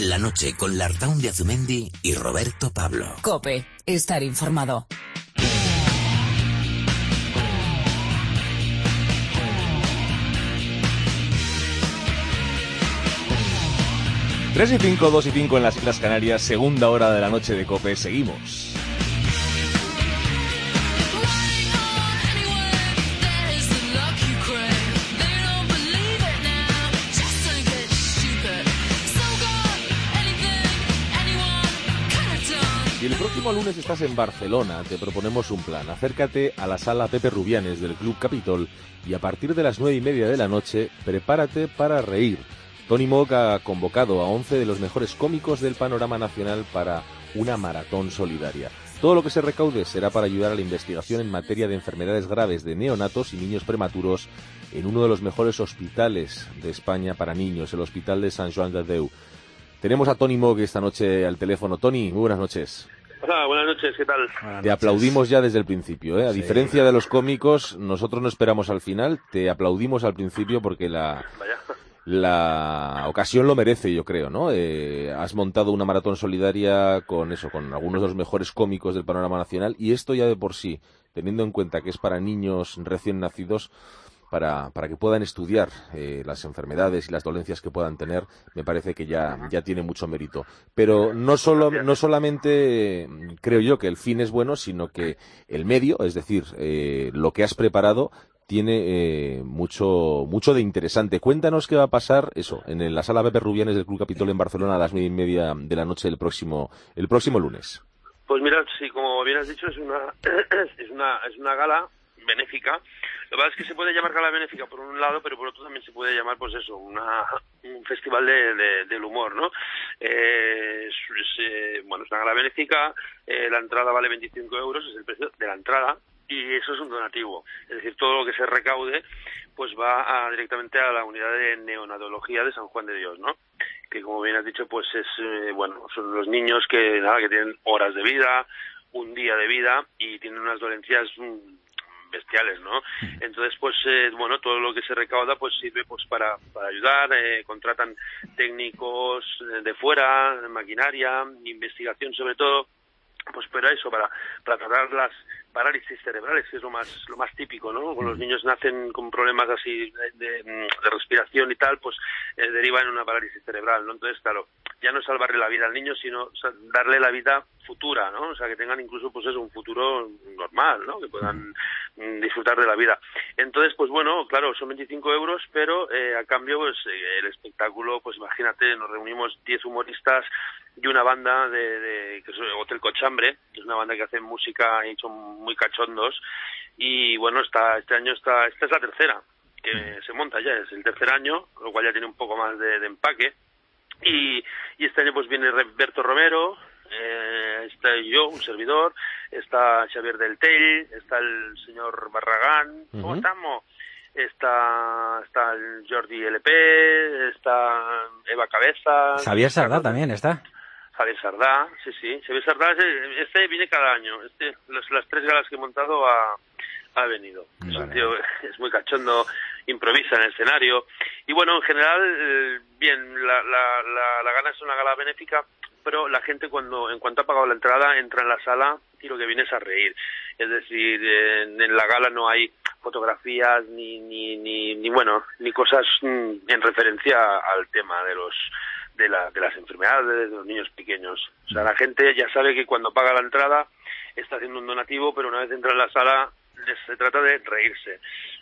La noche con Lartaun de Azumendi y Roberto Pablo. COPE. Estar informado. Tres y 5, 2 y 5 en las Islas Canarias, segunda hora de la noche de COPE. Seguimos. Y el próximo lunes estás en Barcelona, te proponemos un plan. Acércate a la sala Pepe Rubianes del Club Capitol y a partir de las 9:30 de la noche, prepárate para reír. Tony Mock ha convocado a 11 de los mejores cómicos del panorama nacional para una maratón solidaria. Todo lo que se recaude será para ayudar a la investigación en materia de enfermedades graves de neonatos y niños prematuros en uno de los mejores hospitales de España para niños, el Hospital de Sant Joan de Déu. Tenemos a Tony Mock esta noche al teléfono. Tony, muy buenas noches. Hola, buenas noches, ¿qué tal? Te aplaudimos ya desde el principio, ¿eh? A diferencia de los cómicos, nosotros no esperamos al final, te aplaudimos al principio porque la ocasión lo merece, yo creo, ¿no? Has montado una maratón solidaria con algunos de los mejores cómicos del panorama nacional, y esto ya de por sí, teniendo en cuenta que es para niños recién nacidos, para que puedan estudiar las enfermedades y las dolencias que puedan tener, me parece que ya tiene mucho mérito. Pero no solamente creo yo que el fin es bueno, sino que el medio, es decir, lo que has preparado, tiene mucho de interesante. Cuéntanos qué va a pasar en la sala Pepe Rubianes del Club Capitol en Barcelona a las 9:30 de la noche el próximo lunes. Pues mira, sí, como bien has dicho, es una gala benéfica. Lo que pasa es que se puede llamar gala benéfica por un lado, pero por otro también se puede llamar, pues eso, un festival del humor, ¿no? Es una gala benéfica, la entrada vale 25 euros, es el precio de la entrada, y eso es un donativo. Es decir, todo lo que se recaude pues va directamente a la unidad de neonatología de San Juan de Dios, ¿no? Que como bien has dicho, pues es son los niños que tienen horas de vida, un día de vida, y tienen unas dolencias bestiales, ¿no? Entonces, pues todo lo que se recauda pues sirve pues para ayudar, contratan técnicos de fuera, maquinaria, investigación sobre todo, pues para eso, para tratar las parálisis cerebrales, que es lo más típico, ¿no? Cuando los niños nacen con problemas así de respiración y tal, pues deriva en una parálisis cerebral, ¿no? Entonces, claro, ya no es salvarle la vida al niño, sino darle la vida futura, ¿no? O sea, que tengan incluso, pues un futuro normal, ¿no? Que puedan disfrutar de la vida. Entonces, pues bueno, claro, son 25 euros, pero a cambio, pues el espectáculo, pues imagínate, nos reunimos 10 humoristas y una banda que es Hotel Cochambre, que es una banda que hace música y son muy cachondos, y bueno, esta es la tercera que se monta ya, es el tercer año, lo cual ya tiene un poco más de empaque, y este año pues viene Berto Romero, está yo, un servidor, está Xavier del Tell, está el señor Barragán, ¿cómo estamos? Está el Jordi LP, está Eva Cabeza, Javier Sardá también está. Javier Sardá, sí. Javier Sardá este viene cada año. Las 3 galas que he montado ha venido. Vale. Es un tío, es muy cachondo, improvisa en el escenario. Y bueno, en general, bien, la gala es una gala benéfica, pero la gente en cuanto ha pagado la entrada, entra en la sala y lo que viene es a reír. Es decir, en la gala no hay fotografías ni cosas en referencia al tema de las enfermedades de los niños pequeños. O sea, la gente ya sabe que cuando paga la entrada está haciendo un donativo, pero una vez entra en la sala se trata de reírse.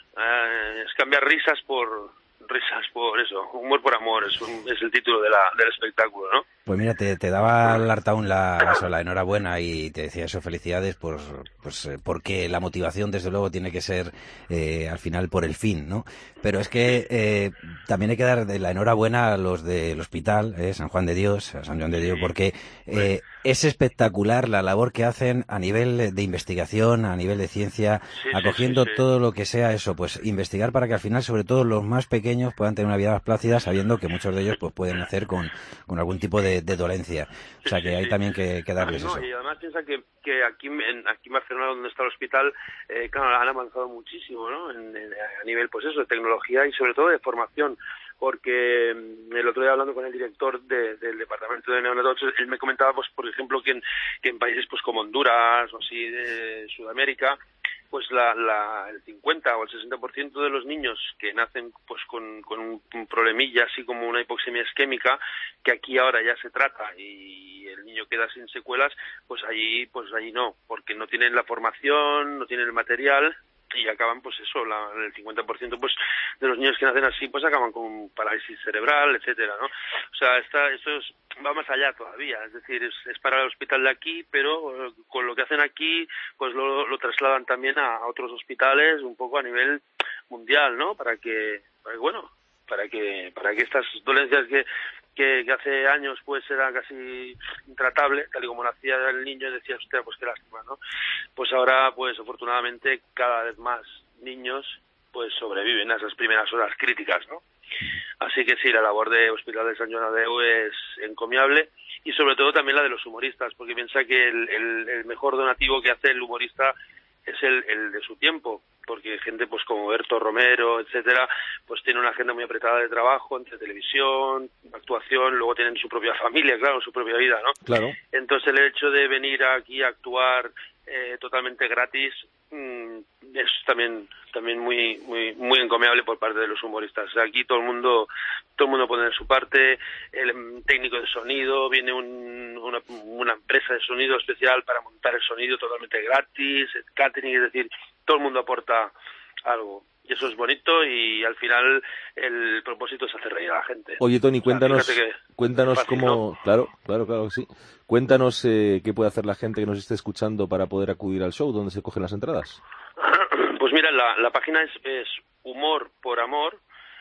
Es cambiar risas por eso, humor por amor, es el título del espectáculo, ¿no? Pues mira, te daba Lartaun la enhorabuena y te decía eso, felicidades, porque la motivación desde luego tiene que ser al final por el fin, ¿no? Pero es que también hay que dar la enhorabuena a los del hospital, San Juan de Dios, a San Juan de Dios, porque es espectacular la labor que hacen a nivel de investigación, a nivel de ciencia, acogiendo todo lo que sea eso, pues investigar para que al final, sobre todo los más pequeños, puedan tener una vida más plácida, sabiendo que muchos de ellos pues pueden nacer con algún tipo de dolencia. O sea que hay también que darles eso. Y además piensa que aquí en Barcelona, donde está el hospital, claro, han avanzado muchísimo, ¿no? A nivel, pues eso, de tecnología y sobre todo de formación. porque el otro día hablando con el director del departamento de neonatología, él me comentaba, pues por ejemplo, que en países pues como Honduras o así de Sudamérica, pues el 50 o el 60% de los niños que nacen pues con un problemilla así como una hipoxemia isquémica, que aquí ahora ya se trata y el niño queda sin secuelas, pues allí no, porque no tienen la formación, no tienen el material y acaban pues eso, el 50% pues de los niños que nacen así pues acaban con parálisis cerebral, etcétera, ¿no? O sea, va más allá todavía, es decir, es para el hospital de aquí, pero con lo que hacen aquí pues lo trasladan también a otros hospitales un poco a nivel mundial, ¿no? Para que estas dolencias que hace años pues era casi intratable, tal y como nacía el niño, y decía, hostia, pues qué lástima, ¿no? Pues ahora, pues afortunadamente, cada vez más niños pues sobreviven a esas primeras horas críticas, ¿no? Así que sí, la labor de Hospital de Sant Joan de Déu es encomiable, y sobre todo también la de los humoristas, porque piensa que el mejor donativo que hace el humorista es el de su tiempo, porque gente pues como Berto Romero, etcétera, pues tiene una agenda muy apretada de trabajo entre televisión, actuación, luego tienen su propia familia, claro, su propia vida, ¿no? Claro. Entonces el hecho de venir aquí a actuar totalmente gratis es también muy encomiable por parte de los humoristas. O sea, aquí todo el mundo pone de su parte, el técnico de sonido, viene una empresa de sonido especial para montar el sonido totalmente gratis, el catering, es decir, todo el mundo aporta algo. Y eso es bonito, y al final el propósito es hacer reír a la gente. Oye, Tony, cuéntanos fácil, cómo... ¿no? Claro, sí. Cuéntanos qué puede hacer la gente que nos esté escuchando para poder acudir al show, ¿dónde se cogen las entradas? Pues mira, la página es humor por amor,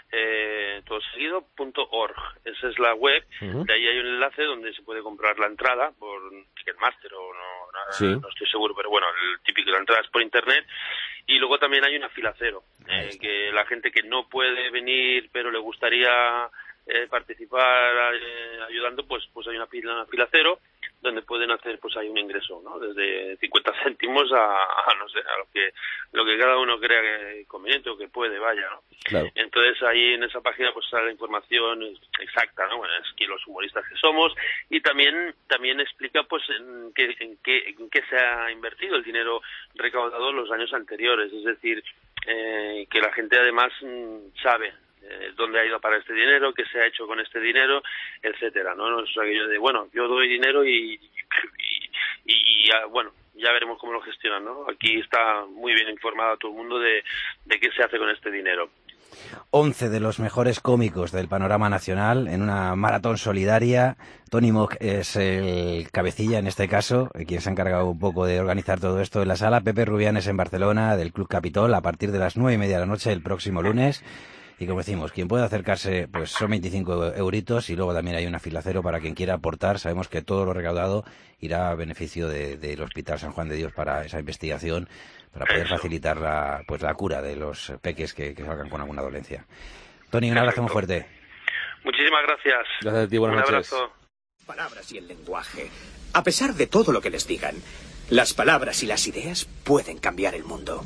todo seguido, .org. Esa es la web. Uh-huh. De ahí hay un enlace donde se puede comprar la entrada por Ticketmaster o no estoy seguro, pero bueno, el típico de la entrada es por internet. Y luego también hay una fila cero, que la gente que no puede venir pero le gustaría participar ayudando, pues hay una fila cero donde pueden hacer, pues hay un ingreso, ¿no? Desde 50 céntimos a no sé, a lo que cada uno crea conveniente o que puede, vaya, ¿no? Claro. Entonces ahí en esa página pues sale la información exacta, ¿no? Bueno, es que los humoristas que somos, y también explica pues en qué se ha invertido el dinero recaudado en los años anteriores, es decir, que la gente además sabe dónde ha ido para este dinero, qué se ha hecho con este dinero, etcétera, ¿no? No es aquello de, bueno, yo doy dinero y bueno, ya veremos cómo lo gestionan, ¿no? Aquí está muy bien informado todo el mundo de qué se hace con este dinero. 11 de los mejores cómicos del panorama nacional en una maratón solidaria. Tony Mock es el cabecilla en este caso, quien se ha encargado un poco de organizar todo esto en la sala. Pepe Rubianes en Barcelona, del Club Capitol, a partir de las 9:30 de la noche el próximo lunes. Y como decimos, quien pueda acercarse, pues son 25 euritos, y luego también hay una fila cero para quien quiera aportar. Sabemos que todo lo recaudado irá a beneficio del Hospital San Juan de Dios para esa investigación, para poder facilitar la cura de los peques que salgan con alguna dolencia. Tony, un abrazo muy fuerte. Muchísimas gracias. Gracias a ti, buenas noches. Un abrazo. Palabras y el lenguaje. A pesar de todo lo que les digan, las palabras y las ideas pueden cambiar el mundo.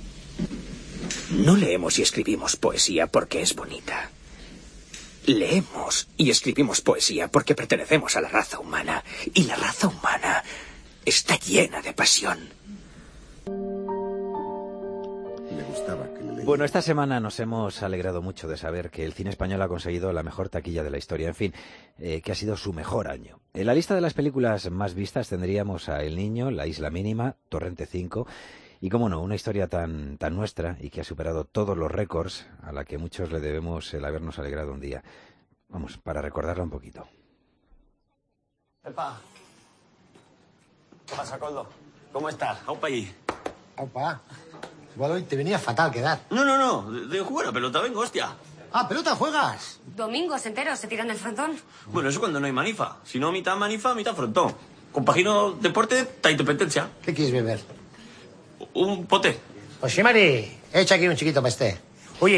No leemos y escribimos poesía porque es bonita. Leemos y escribimos poesía porque pertenecemos a la raza humana. Y la raza humana está llena de pasión. Bueno, esta semana nos hemos alegrado mucho de saber que el cine español ha conseguido la mejor taquilla de la historia. En fin, que ha sido su mejor año. En la lista de las películas más vistas tendríamos a El Niño, La Isla Mínima, Torrente 5... Y cómo no, una historia tan nuestra y que ha superado todos los récords, a la que muchos le debemos el habernos alegrado un día. Vamos, para recordarla un poquito. Epa. ¿Qué pasa, Coldo? ¿Cómo estás? Aupa allí. Aupa. Igual hoy te venía fatal quedar. No. De jugar a pelota vengo, hostia. Ah, ¿pelota juegas? Domingos enteros se tiran el frontón. Bueno, eso cuando no hay manifa. Si no, mitad manifa, mitad frontón. Compagino deporte, ta independencia. ¿Qué quieres beber? Un pote. Pues sí, Mari, echa aquí un chiquito para este. Oye,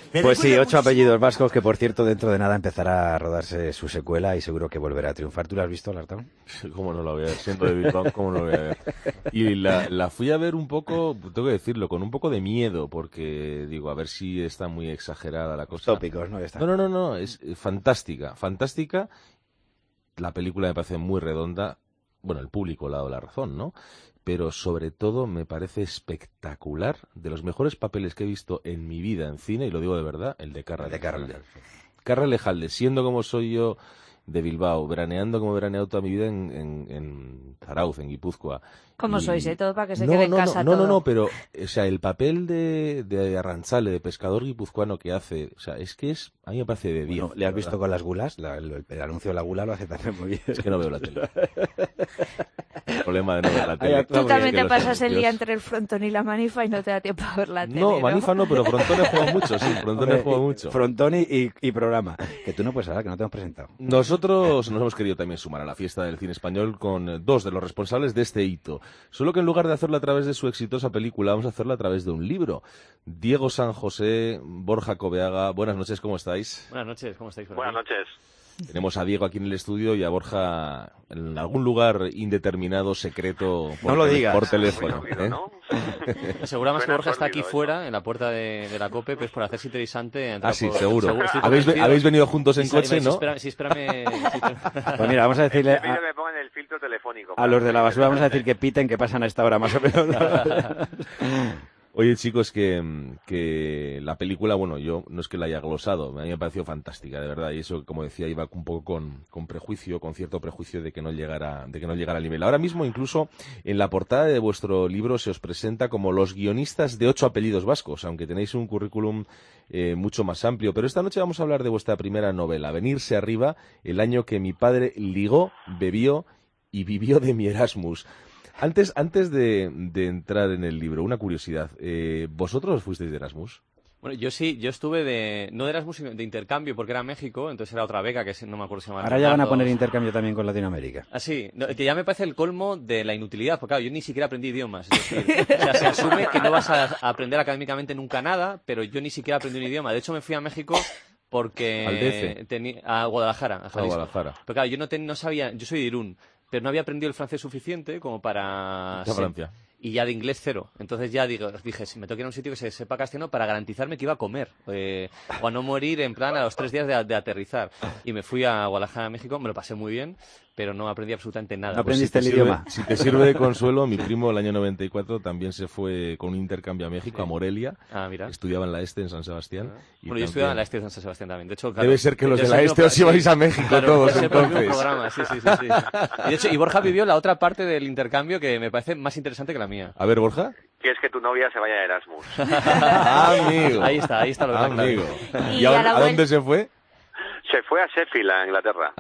Pues sí, 8 apellidos vascos que, por cierto, dentro de nada empezará a rodarse su secuela y seguro que volverá a triunfar. ¿Tú la has visto, Lartón? ¿Cómo no la voy a ver? Siendo de Bilbao, ¿cómo no la voy a ver? Y la fui a ver un poco, tengo que decirlo, con un poco de miedo, porque digo, a ver si está muy exagerada la cosa. Tópicos, ¿no? No, es fantástica, fantástica. La película me parece muy redonda. Bueno, el público le ha dado la razón, ¿no? Pero sobre todo me parece espectacular, de los mejores papeles que he visto en mi vida en cine, y lo digo de verdad, el de Carra Lejalde. Carra Lejalde, siendo como soy yo de Bilbao, veraneando como he veraneado toda mi vida en Zarauz, en Guipúzcoa. ¿Cómo sois, todo para que se quede en casa todo? No, pero, o sea, el papel de Arrantzale, de pescador guipuzcoano que hace, o sea, a mí me parece de 10. Bueno, ¿le has visto con las gulas? El anuncio de la gula lo hace también muy bien. Es que no veo la tele. El problema de no ver la tele. Tú también te pasas el día entre el Frontón y la Manifa y no te da tiempo a ver la tele, No, Manifa no, pero Frontón he jugado mucho, sí, Frontón he jugado mucho. Frontón y programa, que tú no puedes hablar, que no te hemos presentado. Nosotros nos hemos querido también sumar a la fiesta del cine español con 2 de los responsables de este hito. Solo que en lugar de hacerlo a través de su exitosa película, vamos a hacerlo a través de un libro. Diego San José, Borja Cobeaga, buenas noches, ¿cómo estáis? Buenas noches, ¿cómo estáis? Buenas noches. Tenemos a Diego aquí en el estudio y a Borja en algún lugar indeterminado, secreto, no lo digas, por teléfono. ¿no? Seguramente que Borja está aquí fuera, en la puerta de la COPE, pues por hacerse interesante. Sí, seguro. Habéis venido juntos en coche, ¿no? Sí, espérame. Pues mira, vamos a decirle me pongan el filtro telefónico. A los de la basura vamos a decir que piten, que pasan a esta hora más o menos. Oye, chicos, que la película, bueno, yo no es que la haya glosado, a mí me pareció fantástica, de verdad, y eso, como decía, iba un poco con prejuicio, con cierto prejuicio de que no llegara al nivel. Ahora mismo, incluso, en la portada de vuestro libro se os presenta como los guionistas de 8 apellidos vascos, aunque tenéis un currículum mucho más amplio. Pero esta noche vamos a hablar de vuestra primera novela, Venirse arriba, el año que mi padre ligó, bebió y vivió de mi Erasmus. Antes de entrar en el libro, una curiosidad. ¿Vosotros fuisteis de Erasmus? Bueno, yo sí, yo estuve no de Erasmus, sino de intercambio, porque era México, entonces era otra beca que no me acuerdo si se llama. Ahora ya van a poner intercambio también con Latinoamérica. Ah, sí, que ya me parece el colmo de la inutilidad, porque claro, yo ni siquiera aprendí idiomas. Es decir, o sea, se asume que no vas a aprender académicamente nunca nada, pero yo ni siquiera aprendí un idioma. De hecho, me fui a México porque a Guadalajara, a Jalisco. Guadalajara. Pero claro, yo no sabía, yo soy de Irún, pero no había aprendido el francés suficiente como para... Francia. Y ya de inglés 0. Entonces ya dije, si me tengo que ir a un sitio que se sepa castellano para garantizarme que iba a comer. O a no morir en plan a los 3 días de aterrizar. Y me fui a Guadalajara, México, me lo pasé muy bien, pero no aprendí absolutamente nada. ¿No aprendiste el idioma? Si te sirve de consuelo, mi primo el año 94 también se fue con un intercambio a México, a Morelia. Ah, mira. Estudiaba en la ESTE, en San Sebastián. Bueno, yo estudiaba en la ESTE de San Sebastián también. De hecho, claro, debe ser que los de la ESTE os ibais a México todos, entonces. Programa. Sí. Y de hecho, y Borja vivió la otra parte del intercambio que me parece más interesante que la mía. A ver, Borja. Que es que tu novia se vaya a Erasmus. Amigo. Ahí está lo que amigo. ¿Y a dónde se fue? Se fue a Sheffield, a Inglaterra.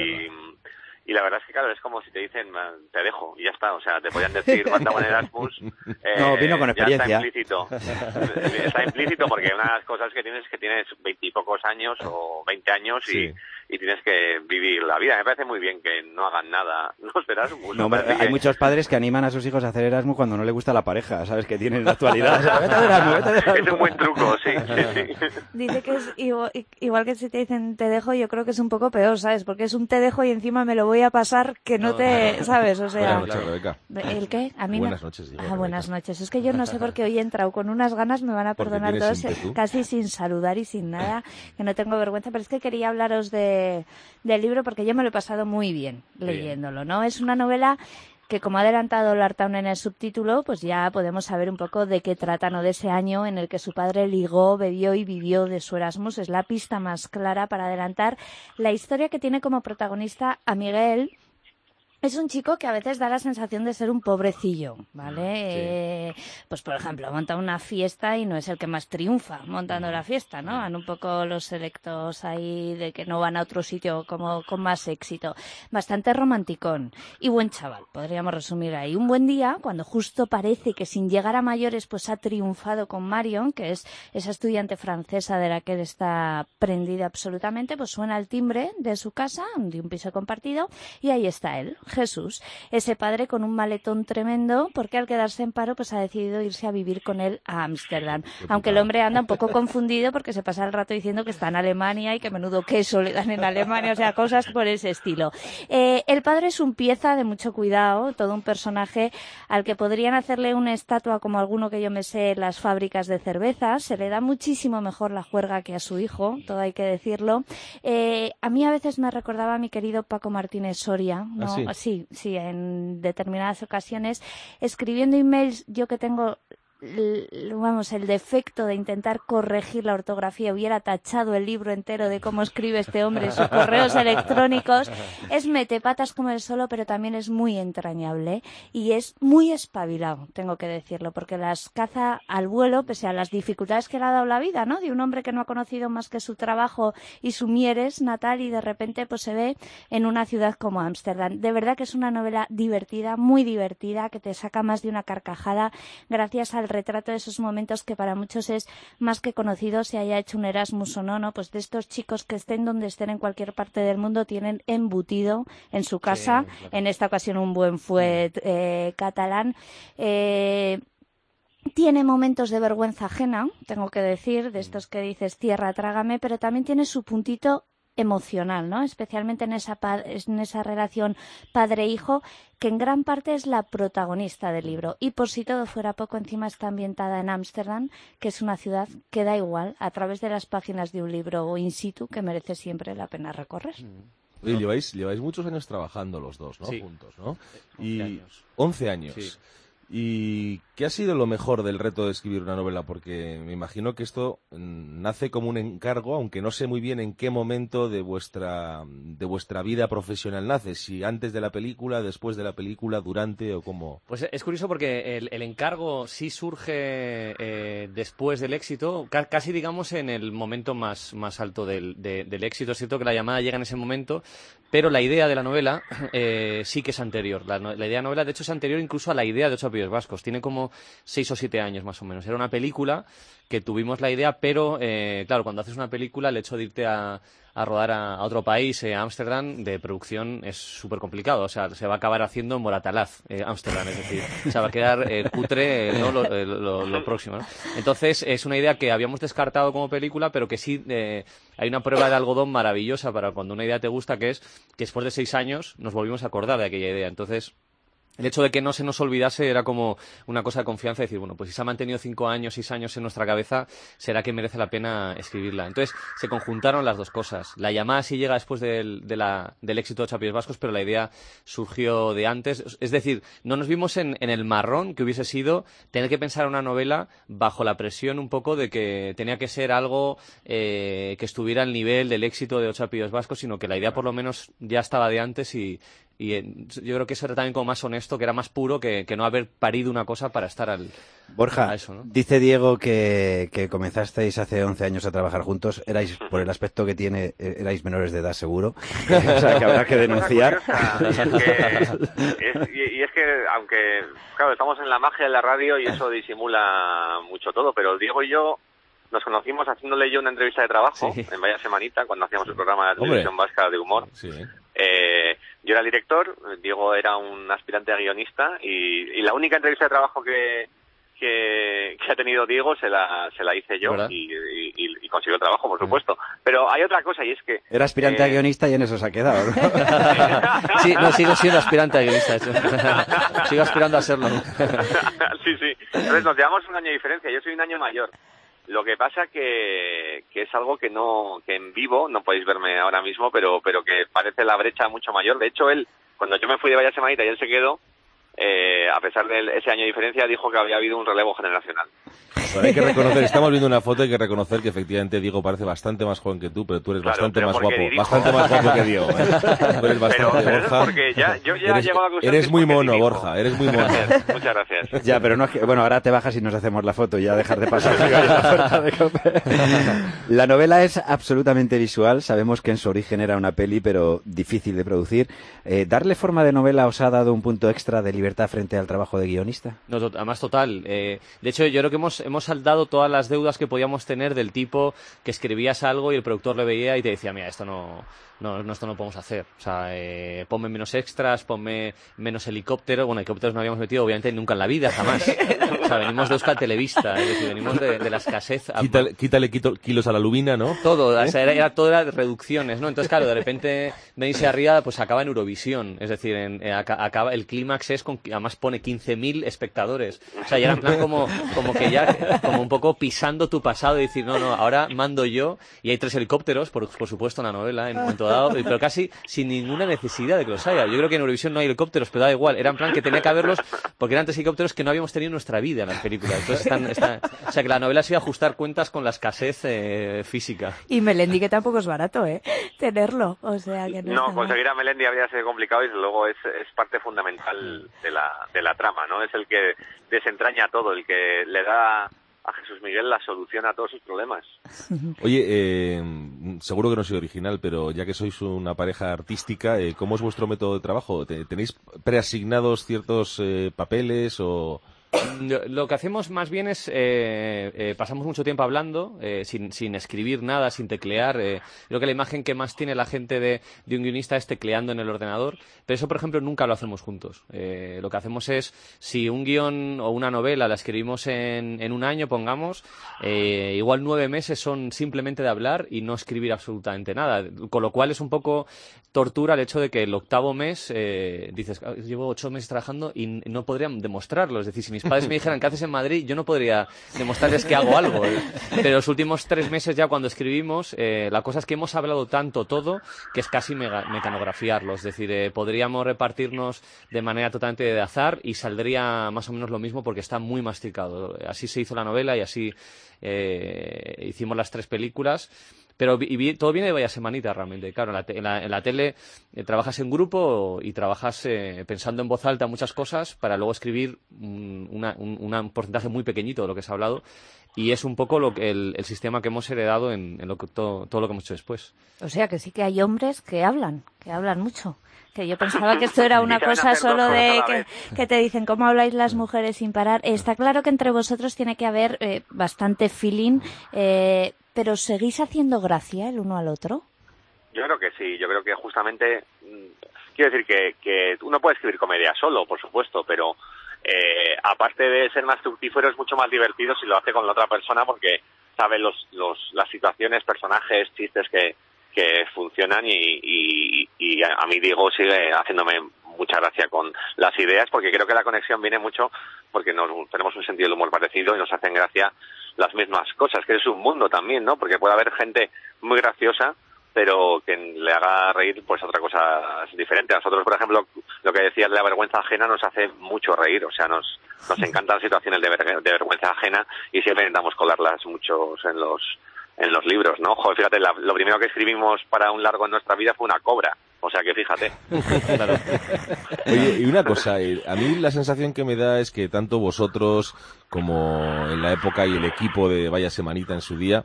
Y la verdad es que, claro, es como si te dicen, te dejo, y ya está. O sea, te podían decir, manda con Erasmus. No, vino con experiencia. Ya está implícito porque una de las cosas que tienes es que tienes 20 y pocos años o 20 años y tienes que vivir la vida. Me parece muy bien que no hagan nada los Erasmus. No, hay muchos padres que animan a sus hijos a hacer Erasmus cuando no le gusta la pareja, ¿sabes? Que tienen en la actualidad. O sea, vete a Erasmus. Es un buen truco, sí. Dice que es igual que si te dicen te dejo, yo creo que es un poco peor, ¿sabes? Porque es un te dejo y encima me lo voy a pasar que no te... ¿Sabes? O sea... Buenas noches, Rebeca. ¿El qué? A mí buenas noches, digo, buenas noches. Es que yo no sé por qué hoy he entrado con unas ganas, me van a perdonar todos, casi sin saludar y sin nada, que no tengo vergüenza, pero es que quería hablaros del libro porque yo me lo he pasado muy bien leyéndolo, ¿no? Es una novela que, como ha adelantado Lartown en el subtítulo, pues ya podemos saber un poco de qué trata, ¿no? De ese año en el que su padre ligó, bebió y vivió de su Erasmus. Es la pista más clara para adelantar la historia que tiene como protagonista a Miguel. Es un chico que a veces da la sensación de ser un pobrecillo, ¿vale? Pues, por ejemplo, monta una fiesta y no es el que más triunfa montando la fiesta, ¿no? Van un poco los selectos ahí de que no van a otro sitio como con más éxito. Bastante romanticón y buen chaval, podríamos resumir ahí. Un buen día, cuando justo parece que sin llegar a mayores pues ha triunfado con Marion, que es esa estudiante francesa de la que él está prendida absolutamente, pues suena el timbre de su casa, de un piso compartido, y ahí está él, Jesús, ese padre con un maletón tremendo, porque al quedarse en paro pues ha decidido irse a vivir con él a Ámsterdam. Aunque el hombre anda un poco confundido porque se pasa el rato diciendo que está en Alemania y que menudo queso le dan en Alemania, o sea, cosas por ese estilo. El padre es un pieza de mucho cuidado, todo un personaje al que podrían hacerle una estatua como alguno que yo me sé en las fábricas de cervezas. Se le da muchísimo mejor la juerga que a su hijo, todo hay que decirlo. A mí a veces me recordaba a mi querido Paco Martínez Soria, ¿no? ¿Ah, sí? Sí, en determinadas ocasiones, escribiendo emails, yo que tengo el defecto de intentar corregir la ortografía, hubiera tachado el libro entero de cómo escribe este hombre en sus correos electrónicos. Es metepatas como el solo, pero también es muy entrañable y es muy espabilado, tengo que decirlo, porque las caza al vuelo, pese a las dificultades que le ha dado la vida, ¿no? De un hombre que no ha conocido más que su trabajo y su Mieres natal, y de repente pues se ve en una ciudad como Ámsterdam. De verdad que es una novela divertida, muy divertida, que te saca más de una carcajada gracias al retrato de esos momentos que para muchos es más que conocido, se haya hecho un Erasmus o no, pues de estos chicos que estén donde estén en cualquier parte del mundo tienen embutido en su casa, sí, claro. En esta ocasión un buen fuet catalán. Tiene momentos de vergüenza ajena, tengo que decir, de estos que dices tierra, trágame, pero también tiene su puntito emocional, ¿no? Especialmente en esa relación padre-hijo, que en gran parte es la protagonista del libro. Y por si todo fuera poco, encima está ambientada en Ámsterdam, que es una ciudad que da igual, a través de las páginas de un libro o in situ, que merece siempre la pena recorrer. Oye, lleváis muchos años trabajando los dos, ¿no? Sí. Juntos, ¿no? 11 años. 11 años. Sí. ¿Y qué ha sido lo mejor del reto de escribir una novela? Porque me imagino que esto nace como un encargo, aunque no sé muy bien en qué momento de vuestra vida profesional nace. Si antes de la película, después de la película, durante o cómo. Pues es curioso porque el encargo sí surge después del éxito, casi digamos en el momento más alto del éxito. Es cierto que la llamada llega en ese momento, pero la idea de la novela sí que es anterior. La idea de la novela, de hecho, es anterior incluso a la idea de Ocho apellidos vascos. Tiene como 6 o 7 años más o menos. Era una película que tuvimos la idea, pero claro, cuando haces una película, el hecho de irte a rodar a otro país, a Ámsterdam, de producción es súper complicado. O sea, se va a acabar haciendo en Moratalaz, Ámsterdam, es decir, se va a quedar cutre, ¿no? lo próximo, ¿no? Entonces, es una idea que habíamos descartado como película, pero que sí hay una prueba de algodón maravillosa para cuando una idea te gusta, que es que después de 6 años nos volvimos a acordar de aquella idea. Entonces, el hecho de que no se nos olvidase era como una cosa de confianza, decir, bueno, pues si se ha mantenido 5 años, 6 años en nuestra cabeza, será que merece la pena escribirla. Entonces, se conjuntaron las dos cosas. La llamada sí llega después del éxito de Ocho apellidos vascos, pero la idea surgió de antes. Es decir, no nos vimos en el marrón que hubiese sido tener que pensar una novela bajo la presión un poco de que tenía que ser algo que estuviera al nivel del éxito de Ocho apellidos vascos, sino que la idea por lo menos ya estaba de antes y yo creo que eso era también como más honesto, que era más puro que no haber parido una cosa para estar Borja, a eso, ¿no? Dice Diego que comenzasteis hace 11 años a trabajar juntos. Erais, por el aspecto que tiene, erais menores de edad seguro. O sea, que habrá que denunciar. Y es que, aunque, claro, estamos en la magia de la radio y eso disimula mucho todo, pero Diego y yo nos conocimos haciéndole yo una entrevista de trabajo en Vaya Semanita, cuando hacíamos el programa de la televisión vasca de humor. Sí. Yo era el director, Diego era un aspirante a guionista y la única entrevista de trabajo que ha tenido Diego se la hice yo y consiguió el trabajo, por supuesto. Pero hay otra cosa y es que... Era aspirante a guionista y en eso se ha quedado, ¿no? Sí, no, sigo siendo aspirante a guionista. Sigo aspirando a serlo. Sí. Entonces nos llevamos un año de diferencia. Yo soy un año mayor. Lo que pasa que es algo que en vivo no podéis verme ahora mismo, pero que parece la brecha mucho mayor. De hecho, él, cuando yo me fui de Vaya Semanita y él se quedó, a pesar de ese año de diferencia, dijo que había habido un relevo generacional. Bueno, hay que reconocer, estamos viendo una foto, hay que reconocer que efectivamente Diego parece bastante más joven que tú, pero tú eres bastante más guapo, bastante más guapo que Diego. Tú eres bastante, pero Borja. Porque yo ya he llegado a la conclusión. Eres muy mono, Borja, eres muy mono. Muchas gracias. Ya, pero no es que, bueno, ahora te bajas y nos hacemos la foto y ya dejar de pasar. La novela es absolutamente visual, sabemos que en su origen era una peli, pero difícil de producir. ¿Darle forma de novela os ha dado un punto extra de libertad frente al trabajo de guionista? No, además total. De hecho, yo creo que hemos hemos saldado todas las deudas que podíamos tener del tipo que escribías algo y el productor lo veía y te decía, mira, esto no podemos hacer. O sea, ponme menos extras, ponme menos helicópteros. Bueno, helicópteros no habíamos metido, obviamente, nunca en la vida, jamás. O sea, venimos de Euskal Televista, es decir, venimos de la escasez. Quítale kilos a la lubina, ¿no? Todo, o sea, todo era reducciones, ¿no? Entonces, claro, de repente venirse arriba, pues acaba en Eurovisión. Es decir, acaba el clímax es además pone 15.000 espectadores. O sea, ya era en plan como que ya, como un poco pisando tu pasado y decir, no, ahora mando yo. Y hay 3 helicópteros, por supuesto, en la novela, en un momento dado, pero casi sin ninguna necesidad de que los haya. Yo creo que en Eurovisión no hay helicópteros, pero da igual. Era en plan que tenía que haberlos porque eran 3 helicópteros que no habíamos tenido en nuestra vida en las películas. Entonces o sea, que la novela ha sido ajustar cuentas con la escasez física. Y Melendi, que tampoco es barato, tenerlo. O sea, que no conseguir a Melendi habría sido complicado y luego es parte fundamental de la trama, ¿no? Es el que desentraña todo, el que le da a Jesús Miguel la solución a todos sus problemas. Oye, seguro que no soy original, pero ya que sois una pareja artística, ¿cómo es vuestro método de trabajo? ¿Tenéis preasignados ciertos papeles o...? Lo que hacemos más bien es pasamos mucho tiempo hablando sin escribir nada, sin teclear. Creo que la imagen que más tiene la gente de un guionista es tecleando en el ordenador, pero eso, por ejemplo, nunca lo hacemos juntos. Lo que hacemos es, si un guión o una novela la escribimos en un año, pongamos, igual 9 meses son simplemente de hablar y no escribir absolutamente nada, con lo cual es un poco tortura el hecho de que el 8º mes dices, llevo 8 meses trabajando y no podrían demostrarlo. Es decir, si mis padres me dijeran qué haces en Madrid, yo no podría demostrarles que hago algo. Pero los últimos 3 meses ya cuando escribimos, la cosa es que hemos hablado tanto todo que es casi mecanografiarlo. Es decir, podríamos repartirnos de manera totalmente de azar y saldría más o menos lo mismo porque está muy masticado. Así se hizo la novela y así hicimos las 3 películas. Pero todo viene de vaya semanita realmente. Claro, en la tele trabajas en grupo y trabajas pensando en voz alta muchas cosas para luego escribir un porcentaje muy pequeñito de lo que se ha hablado. Y es un poco el sistema que hemos heredado en todo lo que hemos hecho después. O sea que sí que hay hombres que hablan mucho. Que yo pensaba que esto era una cosa solo de que te dicen cómo habláis las mujeres sin parar. Está claro que entre vosotros tiene que haber bastante feeling, pero ¿seguís haciendo gracia el uno al otro? Yo creo que sí, yo creo que justamente, quiero decir que uno puede escribir comedia solo, por supuesto, pero aparte de ser más fructífero es mucho más divertido si lo hace con la otra persona porque sabe las situaciones, personajes, chistes que funcionan y a mí Diego sigue haciéndome mucha gracia con las ideas porque creo que la conexión viene mucho porque tenemos un sentido del humor parecido y nos hacen gracia las mismas cosas, que es un mundo también, ¿no? Porque puede haber gente muy graciosa pero que le haga reír pues otra cosa diferente. A nosotros, por ejemplo, lo que decías de la vergüenza ajena nos hace mucho reír, o sea, nos encantan las situaciones de vergüenza ajena y siempre intentamos colarlas muchos en los libros, ¿no? Joder, fíjate, lo primero que escribimos para un largo en nuestra vida fue una cobra, o sea que fíjate. Claro. Oye, y una cosa, a mí la sensación que me da es que tanto vosotros como en la época y el equipo de Vaya Semanita en su día,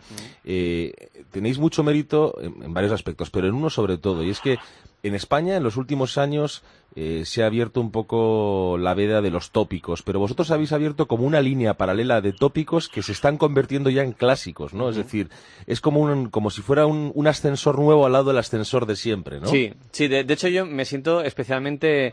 tenéis mucho mérito en varios aspectos, pero en uno sobre todo, y es que en España en los últimos años se ha abierto un poco la veda de los tópicos, pero vosotros habéis abierto como una línea paralela de tópicos que se están convirtiendo ya en clásicos, ¿no? Es decir, es como si fuera un ascensor nuevo al lado del ascensor de siempre, ¿no? Sí, de hecho yo me siento especialmente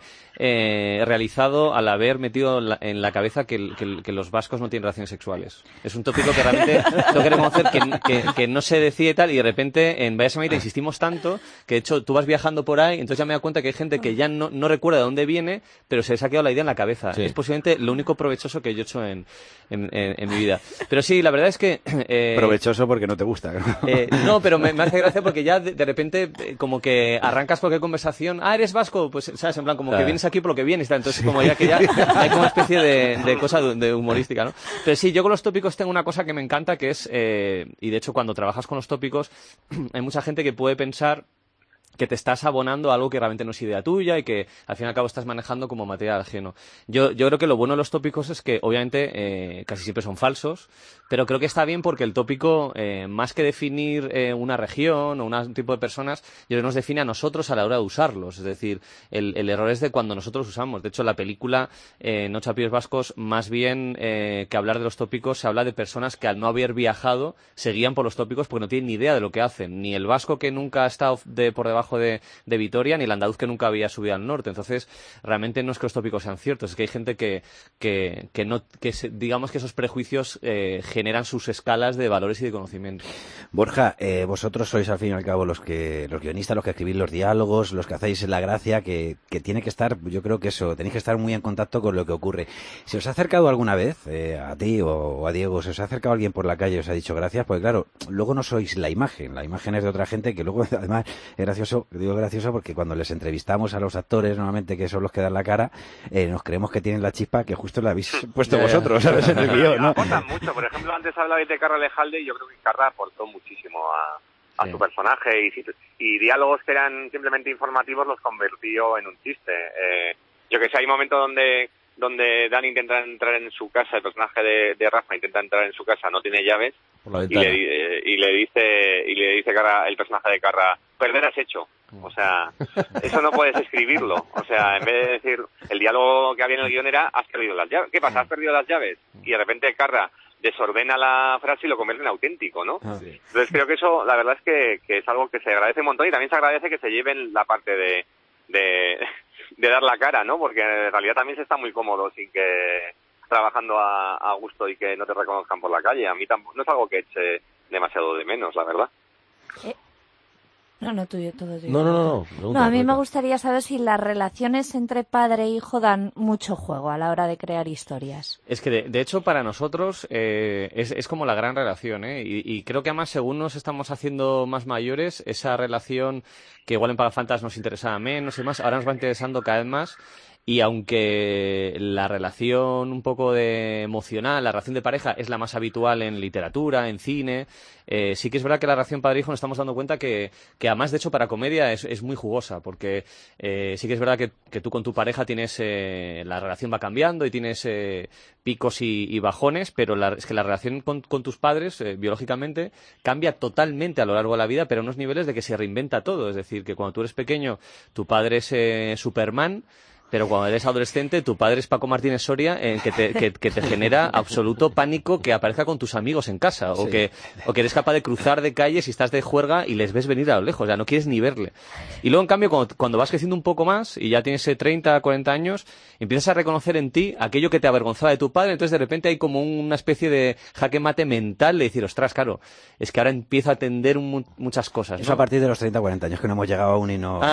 realizado al haber metido en la cabeza que los vascos no tienen relaciones sexuales. Es un tópico que realmente tengo que reconocer que no se decía y tal, y de repente en Vaya Semanita insistimos tanto que de hecho tú vas viajando por ahí, entonces ya me he dado cuenta que hay gente que ya no recuerda de dónde viene, pero se les ha quedado la idea en la cabeza. Sí. Es posiblemente lo único provechoso que yo he hecho en mi vida. Pero sí, la verdad es que... provechoso porque no te gusta. No, pero me hace gracia porque ya de repente como que arrancas cualquier conversación. Ah, ¿eres vasco? Pues, ¿sabes? En plan, como que vienes aquí por lo que vienes. Entonces, como ya que ya hay como una especie de cosa de humorística, ¿no? Pero sí, yo con los tópicos tengo una cosa que me encanta, que es... y de hecho, cuando trabajas con los tópicos, hay mucha gente que puede pensar que te estás abonando a algo que realmente no es idea tuya y que al fin y al cabo estás manejando como material ajeno. Yo creo que lo bueno de los tópicos es que obviamente casi siempre son falsos, pero creo que está bien porque el tópico, más que definir una región o un tipo de personas, yo creo que nos define a nosotros a la hora de usarlos. Es decir, el error es de cuando nosotros usamos. De hecho, en la película Noche a Pies Vascos, más bien que hablar de los tópicos, se habla de personas que al no haber viajado se guían por los tópicos porque no tienen ni idea de lo que hacen. Ni el vasco que nunca ha estado por debajo de Vitoria, ni el andaluz que nunca había subido al norte. Entonces, realmente no es que los tópicos sean ciertos, es que hay gente digamos que esos prejuicios generan sus escalas de valores y de conocimiento. Borja, vosotros sois al fin y al cabo los guionistas, los que escribís los diálogos, los que hacéis la gracia, que tiene que estar, yo creo que eso, tenéis que estar muy en contacto con lo que ocurre. ¿Se os ha acercado alguna vez, a ti o a Diego, se os ha acercado alguien por la calle y os ha dicho gracias? Porque claro, luego no sois la imagen es de otra gente, que luego además es gracioso, digo gracioso porque cuando les entrevistamos a los actores, normalmente que son los que dan la cara, nos creemos que tienen la chispa que justo la habéis puesto vosotros, ¿sabes? En el guión, ¿no? Aportan mucho, por ejemplo, antes hablabais de Carra Lejalde y yo creo que Carra aportó muchísimo a su personaje y diálogos que eran simplemente informativos los convirtió en un chiste. Yo que sé, hay momentos donde Dan intenta entrar en su casa, el personaje de Rafa intenta entrar en su casa, no tiene llaves y le dice Carra, el personaje de Carra, perder has hecho. O sea, eso no puedes escribirlo. O sea, en vez de decir, el diálogo que había en el guión era, has perdido las llaves. ¿Qué pasa? ¿Has perdido las llaves? Y de repente Carra desordena la frase y lo convierte en auténtico, ¿no? Sí. Entonces creo que eso, la verdad es que es algo que se agradece un montón y también se agradece que se lleven la parte de dar la cara, ¿no? Porque en realidad también se está muy cómodo sin que trabajando a gusto y que no te reconozcan por la calle. A mí tampoco, no es algo que eche demasiado de menos, la verdad. No, tuyo, todo tuyo. No, a mí me gustaría saber si las relaciones entre padre e hijo dan mucho juego a la hora de crear historias. Es que, de hecho, para nosotros es como la gran relación, ¿eh? Y creo que además, según nos estamos haciendo más mayores, esa relación que igual en Pagafantas nos interesaba menos y más, ahora nos va interesando cada vez más. Y aunque la relación un poco emocional, la relación de pareja es la más habitual en literatura, en cine, sí que es verdad que la relación padre-hijo nos estamos dando cuenta que además, de hecho, para comedia es muy jugosa, porque sí que es verdad que tú con tu pareja tienes, la relación va cambiando y tienes picos y bajones, pero es que la relación con tus padres, biológicamente, cambia totalmente a lo largo de la vida, pero a unos niveles de que se reinventa todo. Es decir, que cuando tú eres pequeño, tu padre es Superman, pero cuando eres adolescente, tu padre es Paco Martínez Soria, que te genera absoluto pánico que aparezca con tus amigos en casa, o que eres capaz de cruzar de calles y estás de juerga y les ves venir a lo lejos, o sea, no quieres ni verle. Y luego, en cambio, cuando vas creciendo un poco más y ya tienes 30, 40 años, empiezas a reconocer en ti aquello que te avergonzaba de tu padre, entonces de repente hay como una especie de jaque mate mental de decir, ostras, claro, es que ahora empiezo a atender muchas cosas, ¿no? Eso a partir de los 30, 40 años, que no hemos llegado aún y no...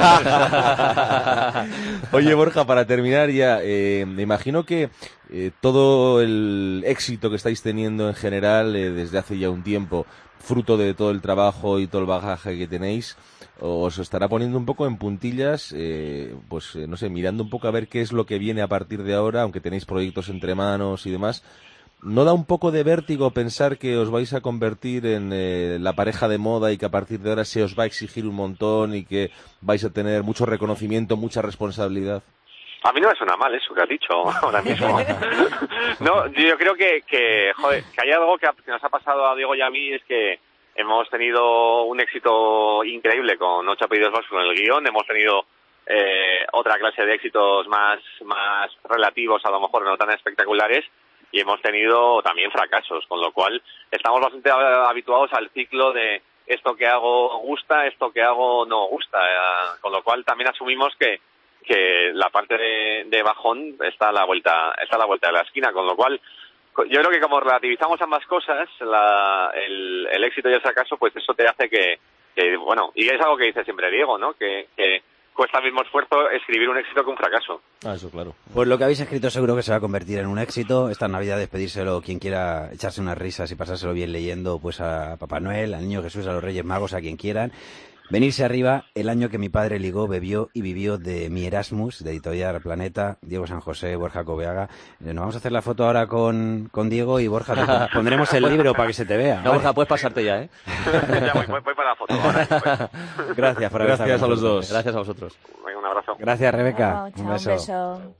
Oye, Borja, para terminar ya, me imagino que todo el éxito que estáis teniendo en general desde hace ya un tiempo, fruto de todo el trabajo y todo el bagaje que tenéis, os estará poniendo un poco en puntillas, no sé, mirando un poco a ver qué es lo que viene a partir de ahora, aunque tenéis proyectos entre manos y demás. ¿No da un poco de vértigo pensar que os vais a convertir en la pareja de moda y que a partir de ahora se os va a exigir un montón y que vais a tener mucho reconocimiento, mucha responsabilidad? A mí no me suena mal eso que has dicho ahora mismo. No, yo creo que hay algo que nos ha pasado a Diego y a mí, es que hemos tenido un éxito increíble con 8 apellidos vascos con el guión, hemos tenido otra clase de éxitos más relativos, a lo mejor no tan espectaculares, y hemos tenido también fracasos, con lo cual estamos bastante habituados al ciclo de esto que hago gusta, esto que hago no gusta, con lo cual también asumimos que la parte de bajón está a la vuelta de la esquina, con lo cual yo creo que como relativizamos ambas cosas, el éxito y el fracaso, pues eso te hace que bueno, y es algo que dice siempre Diego, ¿no? Que cuesta el mismo esfuerzo escribir un éxito que un fracaso. Eso, claro. Pues lo que habéis escrito seguro que se va a convertir en un éxito. Esta Navidad pedírselo quien quiera echarse unas risas y pasárselo bien leyendo, pues a Papá Noel, al Niño Jesús, a los Reyes Magos, a quien quieran. Venirse arriba, el año que mi padre ligó, bebió y vivió de mi Erasmus, de Editorial Planeta, Diego San José, Borja Coveaga. Nos vamos a hacer la foto ahora con Diego y Borja, pondremos el libro para que se te vea. No, Borja, puedes pasarte ya, ¿eh? Ya voy para la foto ahora. Gracias por Gracias a los dos. Gracias a vosotros. Venga, un abrazo. Gracias, Rebeca. Chao, un beso.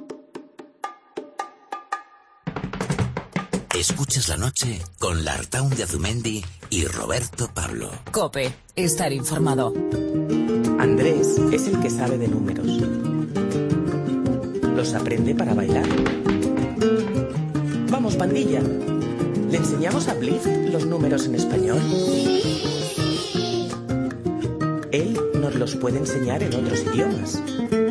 Escuchas la noche con Lartaun de Azumendi y Roberto Pablo. COPE. Estar informado. Andrés es el que sabe de números. ¿Los aprende para bailar? Vamos, pandilla. ¿Le enseñamos a Blift los números en español? Él nos los puede enseñar en otros idiomas.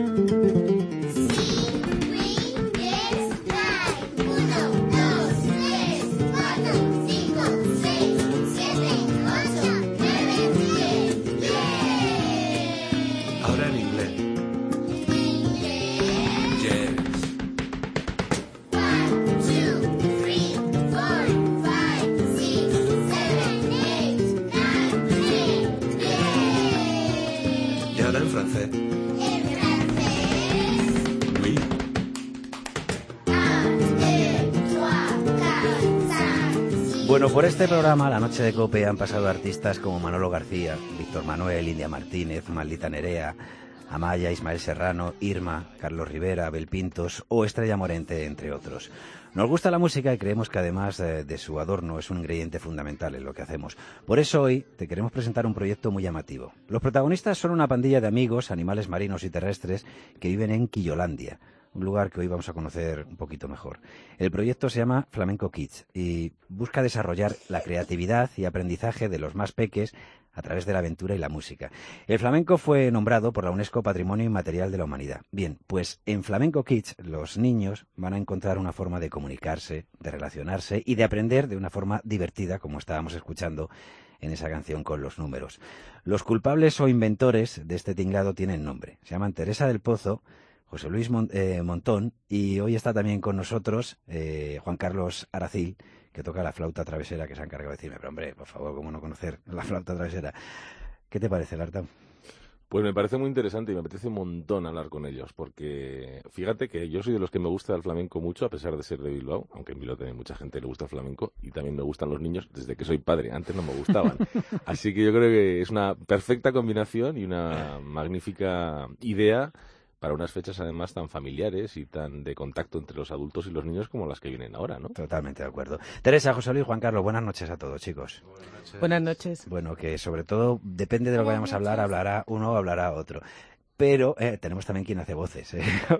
Bueno, por este programa, La Noche de COPE, han pasado artistas como Manolo García, Víctor Manuel, India Martínez, Maldita Nerea, Amaya, Ismael Serrano, Irma, Carlos Rivera, Abel Pintos o Estrella Morente, entre otros. Nos gusta la música y creemos que además de su adorno es un ingrediente fundamental en lo que hacemos. Por eso hoy te queremos presentar un proyecto muy llamativo. Los protagonistas son una pandilla de amigos, animales marinos y terrestres que viven en Quillolandia, un lugar que hoy vamos a conocer un poquito mejor. El proyecto se llama Flamenco Kids y busca desarrollar la creatividad y aprendizaje de los más peques a través de la aventura y la música. El flamenco fue nombrado por la UNESCO Patrimonio Inmaterial de la Humanidad. Bien, pues en Flamenco Kids los niños van a encontrar una forma de comunicarse, de relacionarse y de aprender de una forma divertida, como estábamos escuchando en esa canción con los números. Los culpables o inventores de este tinglado tienen nombre. Se llaman Teresa del Pozo, José Luis Montón, y hoy está también con nosotros Juan Carlos Aracil, que toca la flauta travesera, que se ha encargado de decirme, pero hombre, por favor, ¿cómo no conocer la flauta travesera? ¿Qué te parece, Larta? Pues me parece muy interesante y me apetece un montón hablar con ellos, porque fíjate que yo soy de los que me gusta el flamenco mucho, a pesar de ser de Bilbao, aunque en Bilbao también mucha gente le gusta el flamenco, y también me gustan los niños desde que soy padre, antes no me gustaban. Así que yo creo que es una perfecta combinación y una magnífica idea para unas fechas además tan familiares y tan de contacto entre los adultos y los niños como las que vienen ahora, ¿no? Totalmente de acuerdo. Teresa, José Luis, Juan Carlos, buenas noches a todos, chicos. Buenas noches. Bueno, que sobre todo depende de lo que vayamos a hablar, hablará uno o hablará otro. Pero tenemos también quien hace voces.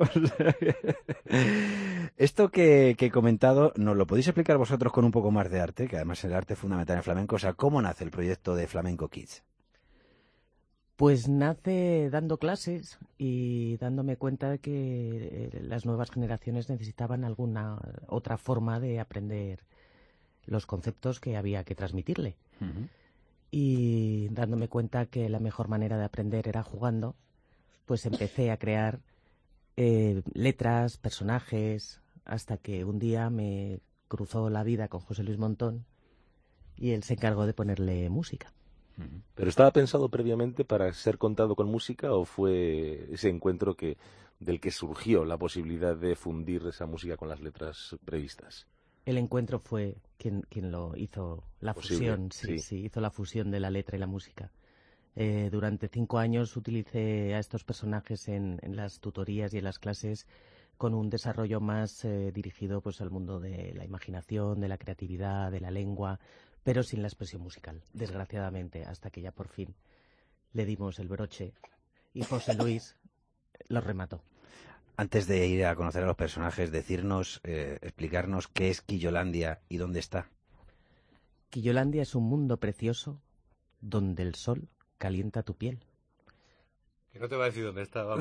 Esto que he comentado, ¿nos lo podéis explicar vosotros con un poco más de arte? Que además el arte es fundamental en el flamenco. O sea, ¿cómo nace el proyecto de Flamenco Kids? Pues nace dando clases y dándome cuenta de que las nuevas generaciones necesitaban alguna otra forma de aprender los conceptos que había que transmitirle. Uh-huh. Y dándome cuenta que la mejor manera de aprender era jugando, pues empecé a crear letras, personajes, hasta que un día me cruzó la vida con José Luis Montón y él se encargó de ponerle música. ¿Pero estaba pensado previamente para ser contado con música o fue ese encuentro del que surgió la posibilidad de fundir esa música con las letras previstas? El encuentro fue quien lo hizo, la fusión, sí, hizo la fusión de la letra y la música. Durante 5 años utilicé a estos personajes en las tutorías y en las clases con un desarrollo más dirigido pues al mundo de la imaginación, de la creatividad, de la lengua, pero sin la expresión musical, desgraciadamente, hasta que ya por fin le dimos el broche y José Luis lo remató. Antes de ir a conocer a los personajes, explicarnos qué es Quillolandia y dónde está. Quillolandia es un mundo precioso donde el sol calienta tu piel. Que no te va a decir dónde está, vamos.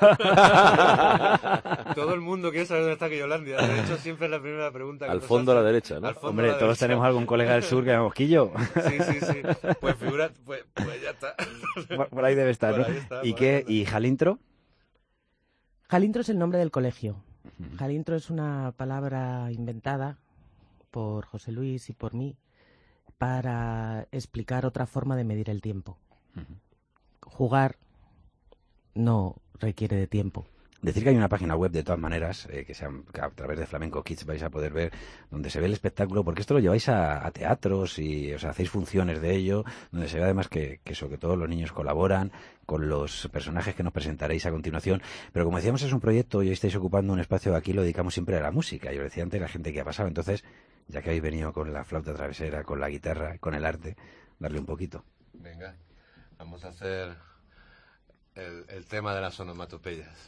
Todo el mundo quiere saber dónde está Quillolandia. De hecho, siempre es la primera pregunta que al fondo a la derecha, ¿no? Hombre, todos tenemos algún colega del sur que llamamos Quillo. Sí. Pues figura, pues ya está. Por ahí debe estar, ¿no? ¿Y Jalintro? Jalintro es el nombre del colegio. Jalintro es una palabra inventada por José Luis y por mí para explicar otra forma de medir el tiempo. jugar no requiere de tiempo. Decir que hay una página web, de todas maneras, que a través de Flamenco Kids vais a poder ver, donde se ve el espectáculo, porque esto lo lleváis a teatros y hacéis funciones de ello, donde se ve además que sobre todo los niños colaboran con los personajes que nos presentaréis a continuación. Pero como decíamos, es un proyecto y estáis ocupando un espacio, aquí lo dedicamos siempre a la música. Yo decía antes, la gente que ha pasado. Entonces, ya que habéis venido con la flauta travesera, con la guitarra, con el arte, darle un poquito. Venga, vamos a hacer el tema de las onomatopeyas.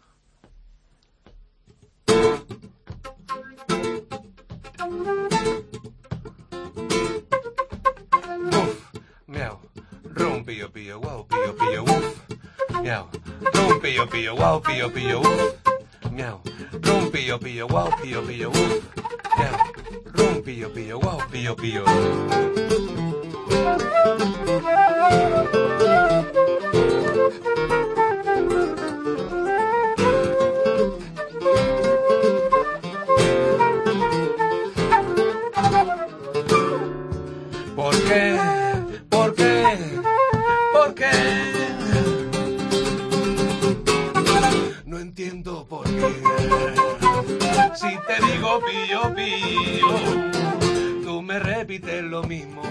Uf, miau, rum, pillo, pillo, guau, pillo, pillo, uf, miau, rum, pillo, pillo, guau, pillo, pillo, uf, miau, rum, pillo, pillo, guau, pillo, pillo, uf, miau, rum, pillo, pillo, guau, pillo, pillo. ¿Por qué? ¿Por qué? ¿Por qué? No entiendo por qué. Si te digo pillo, pillo, tú me repites lo mismo.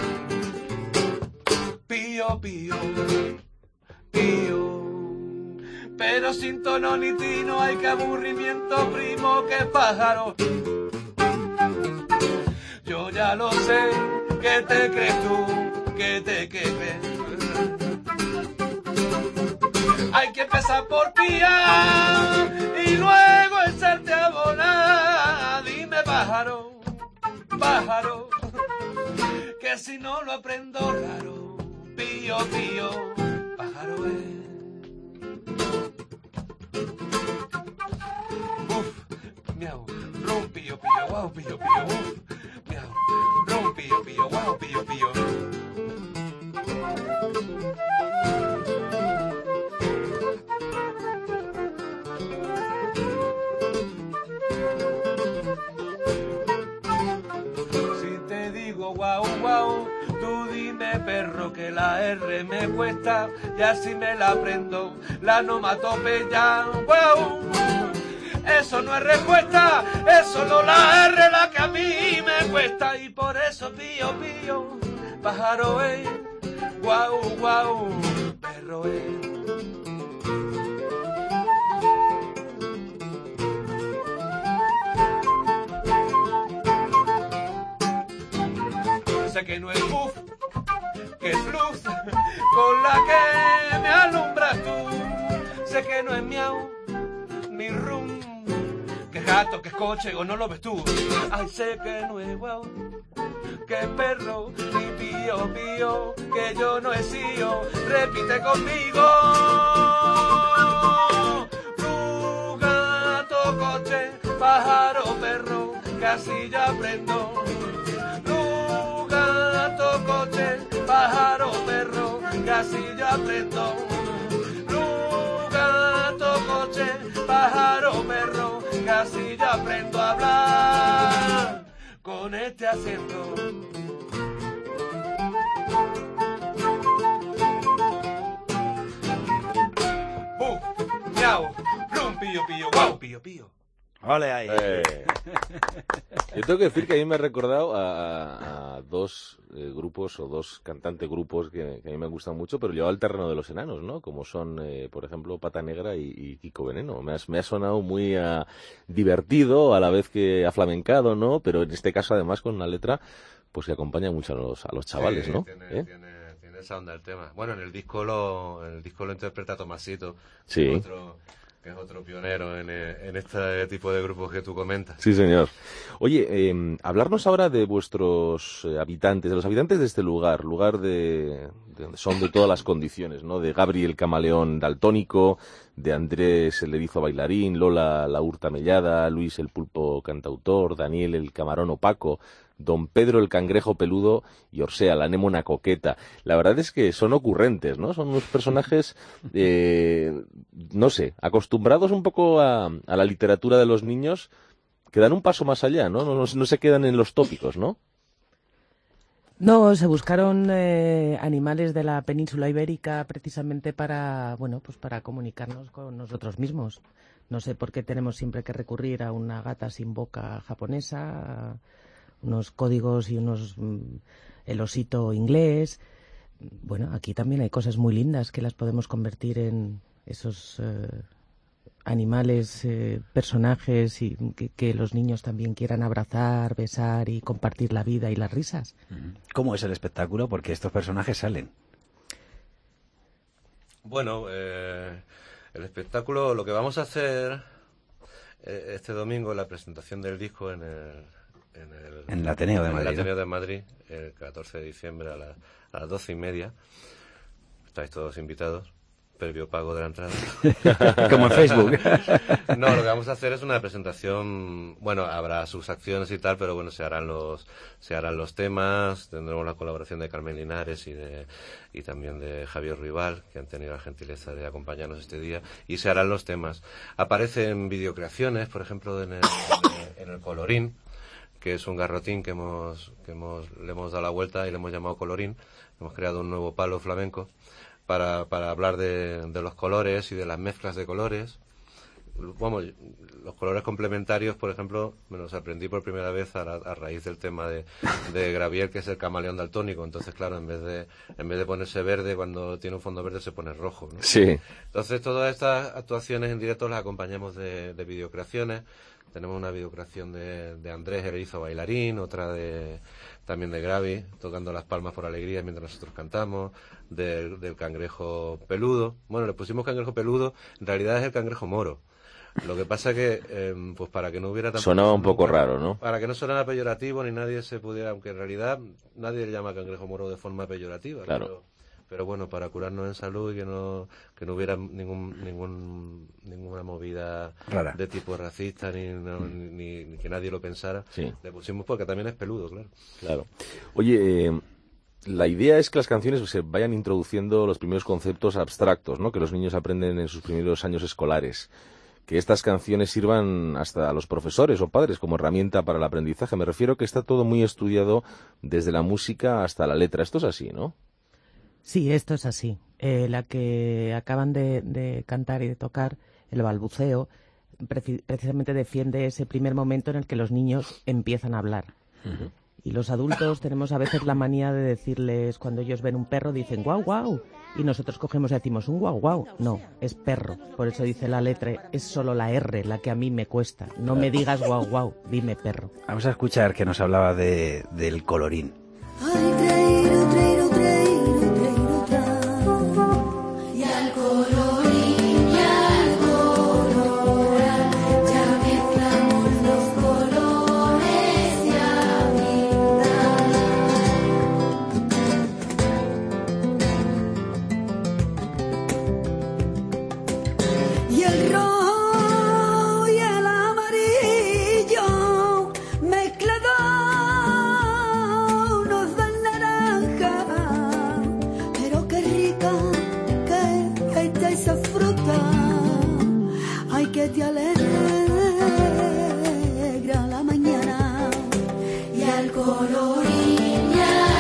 Pillo, pillo, pillo. Pero sin tono ni tino hay que aburrimiento, primo, que pájaro. Yo ya lo sé. ¿Qué te crees tú? ¿Qué te crees? Hay que empezar por pillar y luego echarte a volar. Dime, pájaro, pájaro, que si no lo aprendo raro. Pillo, pillo, pájaro es. Uf, miau, rum, pillo, pillo, guau, pillo, pillo, uf, miau. Rum, pillo, pillo, guau, pillo, pillo. Si te digo guau, guau, tú dime, perro, que la R me cuesta y así me la aprendo. La onomatopeya, guau. Eso no es respuesta, es solo la R la que a mí me cuesta. Y por eso pío, pío, pájaro es, guau, guau, perro es. Sé que no es buff, que es luz con la que me alumbras tú. Sé que no es miau, ni rum, que gato, que es coche, o no lo ves tú. Ay, sé que no es guau, que perro, ni pío, pío, que yo no he sido. Repite conmigo. Tú, gato, coche, pájaro, perro, que así ya aprendo. Tú, gato, coche, pájaro, perro, que así ya aprendo. Tú, gato, coche, pájaro, perro, que así ya aprendo a hablar con este acento. Miau, rum, pillo, pillo, guau, pillo, pillo. ¡Ole ahí! Yo tengo que decir que a mí me ha recordado a dos grupos o dos grupos que a mí me gustan mucho, pero llevado al terreno de los enanos, ¿no? Como son, por ejemplo, Pata Negra y Kiko Veneno. Me ha sonado muy divertido, a la vez que aflamencado, ¿no? Pero en este caso, además, con una letra pues que acompaña mucho a los chavales, sí, ¿no? Tiene esa onda el tema. Bueno, en el disco lo interpreta Tomasito, sí, que es otro pionero en este tipo de grupos que tú comentas. Sí, señor. Oye, hablarnos ahora de vuestros habitantes, de los habitantes de este lugar de donde son de todas las condiciones, ¿no? De Gabriel Camaleón daltónico, de Andrés el erizo bailarín, Lola la hurta mellada, Luis el pulpo cantautor, Daniel el camarón opaco, Don Pedro el cangrejo peludo y Orsea la anémona coqueta. La verdad es que son ocurrentes, ¿no? Son unos personajes, no sé, acostumbrados un poco a la literatura de los niños, que dan un paso más allá, ¿no? No se quedan en los tópicos, ¿no? No, se buscaron animales de la península ibérica precisamente para, bueno, pues para comunicarnos con nosotros mismos. No sé por qué tenemos siempre que recurrir a una gata sin boca japonesa, a unos códigos y el osito inglés. Bueno, aquí también hay cosas muy lindas que las podemos convertir en esos animales, personajes y que los niños también quieran abrazar, besar y compartir la vida y las risas. ¿Cómo es el espectáculo? Porque estos personajes salen. Bueno, el espectáculo, lo que vamos a hacer este domingo, la presentación del disco en el Ateneo de Madrid. En el Ateneo de Madrid, el 14 de diciembre a las 12:30. Estáis todos invitados. Previo pago de la entrada. Como en Facebook. No, lo que vamos a hacer es una presentación, bueno, habrá sus acciones y tal, pero bueno, se harán los temas, tendremos la colaboración de Carmen Linares y también de Javier Ruibal, que han tenido la gentileza de acompañarnos este día, y se harán los temas. Aparecen videocreaciones, por ejemplo, en el Colorín, que es un garrotín que le hemos dado la vuelta y le hemos llamado Colorín. Hemos creado un nuevo palo flamenco para hablar de los colores y de las mezclas de colores. Vamos, los colores complementarios, por ejemplo, me los aprendí por primera vez a raíz del tema de Gravier, que es el camaleón daltónico. Entonces, claro, en vez de ponerse verde, cuando tiene un fondo verde se pone rojo, ¿no? Sí. Entonces, todas estas actuaciones en directo las acompañamos de videocreaciones. Tenemos una videocreación de Andrés Erizo Bailarín, otra también de Gravi, tocando las palmas por alegría mientras nosotros cantamos, del cangrejo peludo. Bueno, le pusimos cangrejo peludo, en realidad es el cangrejo moro. Lo que pasa que, pues para que no hubiera... Sonaba un poco raro, ¿no? Para que no sonara peyorativo ni nadie se pudiera... Aunque en realidad nadie le llama cangrejo moro de forma peyorativa. Claro. Pero bueno, para curarnos en salud y que no hubiera ninguna movida rara de tipo racista ni que nadie lo pensara, sí. Le pusimos porque también es peludo, claro. Claro. Oye, la idea es que las canciones se vayan introduciendo los primeros conceptos abstractos, ¿no? Que los niños aprenden en sus primeros años escolares. Que estas canciones sirvan hasta a los profesores o padres como herramienta para el aprendizaje. Me refiero que está todo muy estudiado desde la música hasta la letra. Esto es así, ¿no? Sí, esto es así. La que acaban de cantar y de tocar, el balbuceo, precisamente defiende ese primer momento en el que los niños empiezan a hablar. Uh-huh. Y los adultos tenemos a veces la manía de decirles, cuando ellos ven un perro, dicen guau, guau. Y nosotros cogemos y decimos un guau, guau. No, es perro. Por eso dice la letra, es solo la R la que a mí me cuesta. No me digas guau, guau, dime perro. Vamos a escuchar que nos hablaba del colorín. Te alegra la mañana y al colorín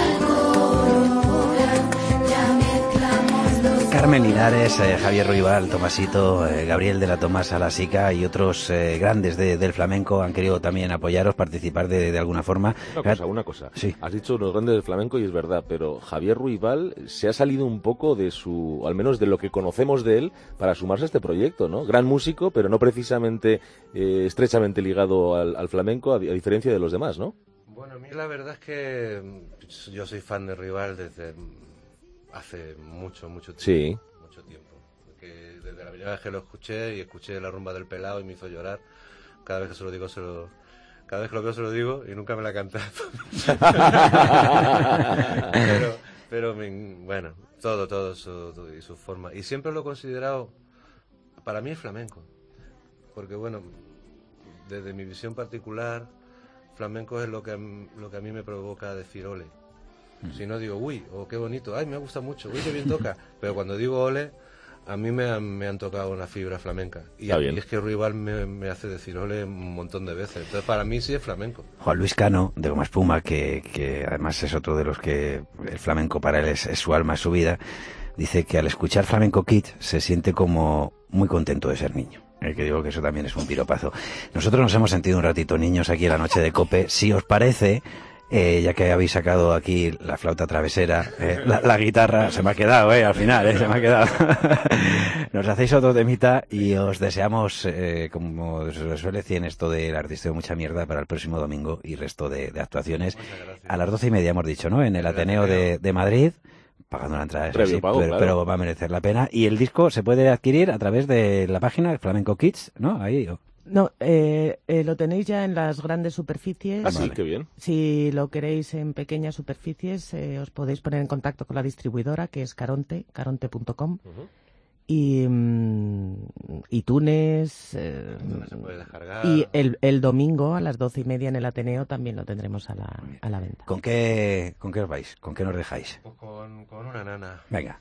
ya mezclamos los... Carmen Linares, Javier Ruibal, Tomasito, Gabriel de la Tomasa La Sica y otros grandes del flamenco han querido también apoyaros, participar de alguna forma. Una cosa. Sí. Has dicho los grandes del flamenco y es verdad, pero Javier Ruibal se ha salido un poco de al menos de lo que conocemos de él, para sumarse a este proyecto, ¿no? Gran músico, pero no precisamente estrechamente ligado al flamenco, a diferencia de los demás, ¿no? Bueno, a mí la verdad es que yo soy fan de Ruibal desde hace mucho tiempo. Sí. Mucho tiempo. Porque desde la primera vez que lo escuché y escuché La rumba del pelao y me hizo llorar. Cada vez que se lo digo, cada vez que lo veo se lo digo y nunca me la canta. pero bueno, todo y su forma. Y siempre lo he considerado, para mí es flamenco. Porque bueno, desde mi visión particular, flamenco es lo que a mí me provoca decir ole. Si no digo, uy, qué bonito, ay, me gusta mucho, uy, qué bien toca. Pero cuando digo ole, a mí me han tocado una fibra flamenca. Y es que Ruibal me hace decir ole un montón de veces. Entonces, para mí sí es flamenco. Juan Luis Cano, de Goma Espuma, que además es otro de los que el flamenco para él es su alma, es su vida, dice que al escuchar Flamenco Kids se siente como muy contento de ser niño. Que digo que eso también es un piropazo. Nosotros nos hemos sentido un ratito niños aquí en la noche de COPE. Si os parece, ya que habéis sacado aquí la flauta travesera, la guitarra, se me ha quedado, al final, se me ha quedado. Nos hacéis otro temita y os deseamos, como se suele decir en esto del artista de mucha mierda, para el próximo domingo y resto de actuaciones. A las 12:30 hemos dicho, ¿no? En el Ateneo de Madrid. Pagando la entrada, eso sí, pero va a merecer la pena. Y el disco se puede adquirir a través de la página Flamenco Kids, ¿no? Ahí. No, lo tenéis ya en las grandes superficies. Ah, sí, qué bien. Si lo queréis en pequeñas superficies, os podéis poner en contacto con la distribuidora, que es caronte.com. Y iTunes, se puede descargar. Y el domingo a las 12:30 en el Ateneo también lo tendremos a la venta. ¿Con qué os vais? ¿Con qué nos dejáis? Pues con una nana. Venga.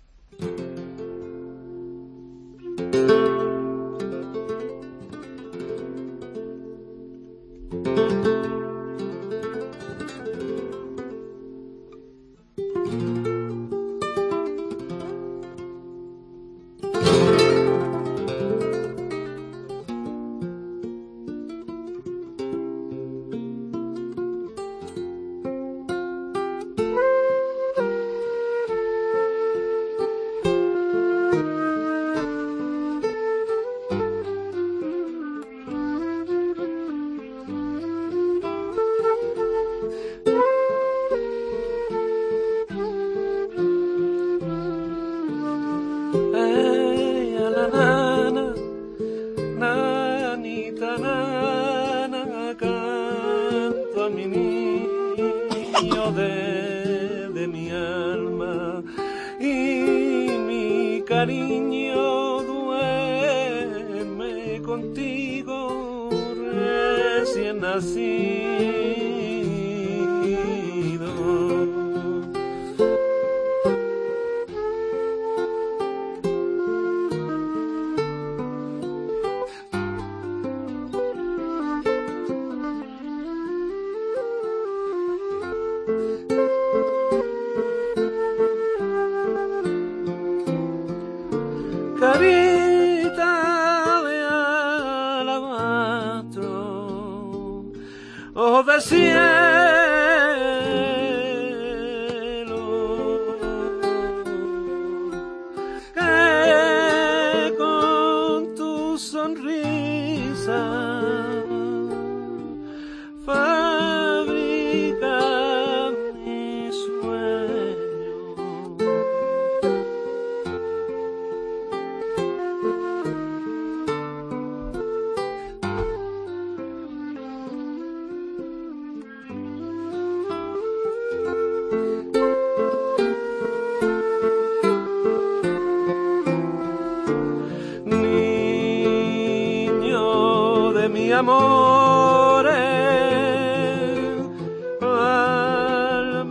Al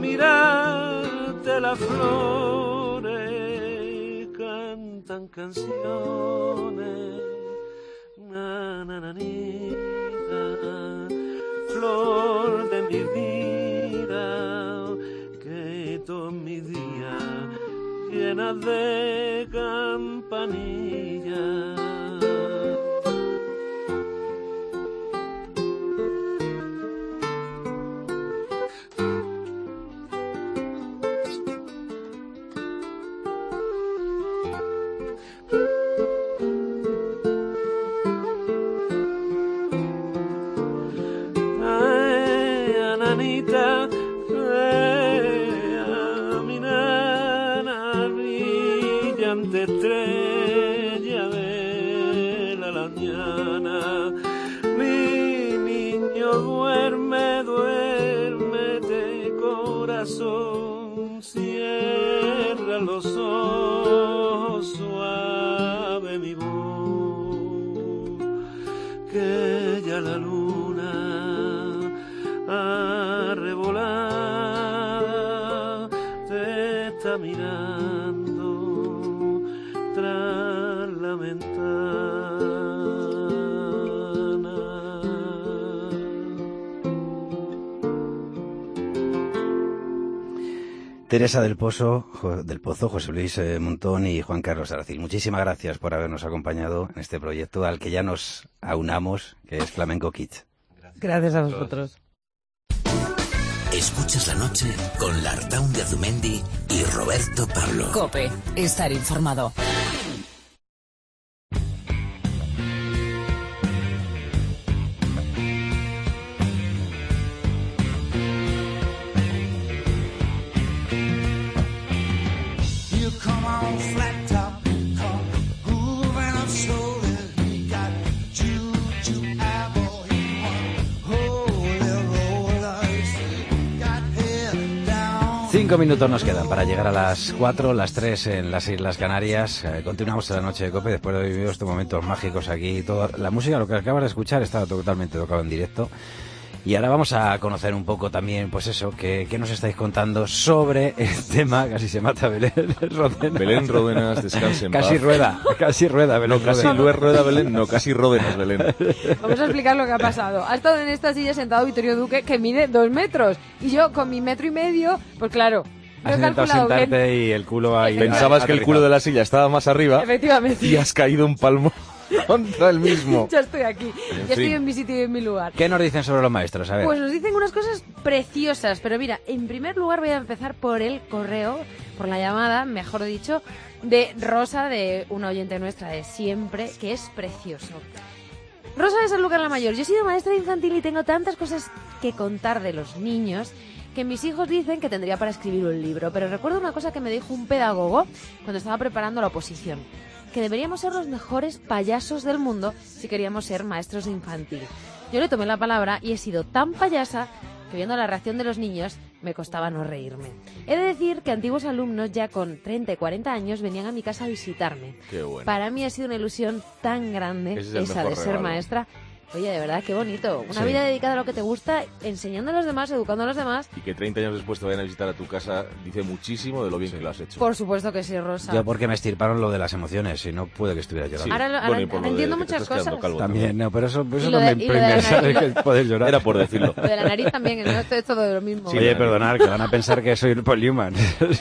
mirarte las flores cantan canciones, nananita, flor de mi vida, que todos mis días llenas de campanillas. Estrella de la mañana, mi niño duerme, duérmete corazón, cierra los ojos, suave mi voz, que ya la luna arrebolada te está mirando. Teresa del Pozo, José Luis Montón y Juan Carlos Aracil. Muchísimas gracias por habernos acompañado en este proyecto al que ya nos aunamos, que es Flamenco Kids. Gracias a vosotros. Escuchas la noche con Lartaun de Azumendi y Roberto Pablo. COPE, estar informado. Cinco minutos nos quedan para llegar a las 4, las 3 en las Islas Canarias. Continuamos en la noche de COPE después de haber vivido estos momentos mágicos aquí. Toda la música, lo que acabas de escuchar, estaba totalmente tocado en directo. Y ahora vamos a conocer un poco también, pues eso, que nos estáis contando sobre el tema. Casi se mata Belén Ródenas. Belén Ródenas, descanse en paz. Casi rueda Belén. No, casi rueda Belén, no, casi Ródenas Belén. Vamos a explicar lo que ha pasado. Ha estado en esta silla sentado Vittorio Duque, que mide 2 metros. Y yo, con mi 1,5 metros, pues claro... Has intentado sentarte y el culo ahí... Pensabas que el culo de la silla estaba más arriba. Efectivamente. Y has caído un palmo contra el mismo. Ya estoy aquí. Ya estoy en mi sitio y en mi lugar. ¿Qué nos dicen sobre los maestros? A ver. Pues nos dicen unas cosas preciosas. Pero mira, en primer lugar voy a empezar por el correo, por la llamada, mejor dicho, de Rosa, de una oyente nuestra de siempre, que es precioso. Rosa de Sanlúcar la Mayor. Yo he sido maestra infantil y tengo tantas cosas que contar de los niños que mis hijos dicen que tendría para escribir un libro. Pero recuerdo una cosa que me dijo un pedagogo cuando estaba preparando la oposición, que deberíamos ser los mejores payasos del mundo si queríamos ser maestros de infantil. Yo le tomé la palabra y he sido tan payasa que viendo la reacción de los niños me costaba no reírme. He de decir que antiguos alumnos ya con 30 y 40 años venían a mi casa a visitarme. Qué bueno. Para mí ha sido una ilusión tan grande esa de ser maestra. Oye, de verdad, qué bonito. Una vida dedicada a lo que te gusta, enseñando a los demás, educando a los demás. Y que 30 años después te vayan a visitar a tu casa dice muchísimo de lo bien que lo has hecho. Por supuesto que sí, Rosa. Yo porque me estirparon lo de las emociones, si no puede que estuviera llorando. Sí. Ahora entiendo muchas cosas. También, no, pero eso no me imprime que poder llorar. Era por decirlo. Lo de la nariz también, no es todo de lo mismo. Sí, oye, perdonad, que van a pensar que soy Paul Newman.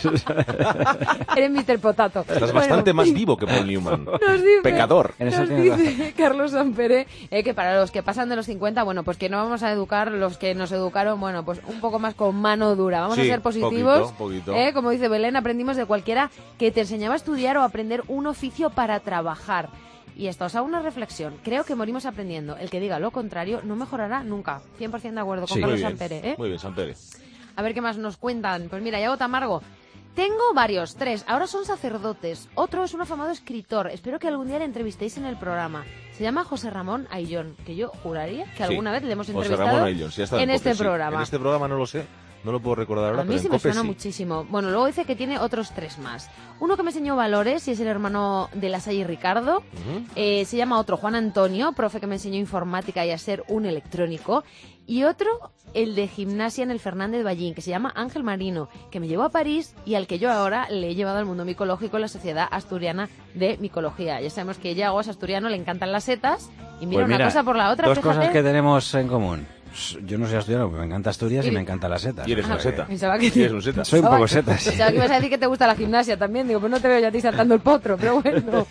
Eres Mr. Potato. Estás bastante más vivo que Paul Newman. Pecador. Nos dice Carlos Sampere que para los que pasan de los 50, bueno, pues que no vamos a educar los que nos educaron, bueno, pues un poco más con mano dura. Vamos a ser positivos. Poquito. Como dice Belén, aprendimos de cualquiera que te enseñaba a estudiar o aprender un oficio para trabajar. Y esto os hago una reflexión. Creo que morimos aprendiendo. El que diga lo contrario no mejorará nunca. 100% de acuerdo con Carlos Sampere. Muy bien, Sampere. A ver qué más nos cuentan. Pues mira, Yago Tamargo. Tengo varios, 3. Ahora son sacerdotes. Otro es un afamado escritor. Espero que algún día le entrevistéis en el programa. Se llama José Ramón Ayllón, que yo juraría que alguna vez le hemos entrevistado José Ramón Ayllón, sí, en este programa. En este programa no lo sé. No lo puedo recordar ahora, a mí pero sí me suena muchísimo. Bueno, luego dice que tiene otros 3 más. Uno que me enseñó valores y es el hermano de La Salle y Ricardo. Se llama otro Juan Antonio, profe que me enseñó informática y a ser un electrónico. Y otro, el de gimnasia en el Fernández Ballín, que se llama Ángel Marino, que me llevó a París y al que yo ahora le he llevado al mundo micológico en la Sociedad Asturiana de Micología. Ya sabemos que Yago es asturiano, le encantan las setas. Y mira, una cosa por la otra, dos cosas que tenemos en común. Yo no soy asturiano, me encanta Asturias y me encantan las setas. Y eres una seta. ¿Eres un seta? Soy un poco seta, sí. Pensaba que ibas a decir que te gusta la gimnasia también. Digo, pues no te veo ya a ti saltando el potro, pero bueno.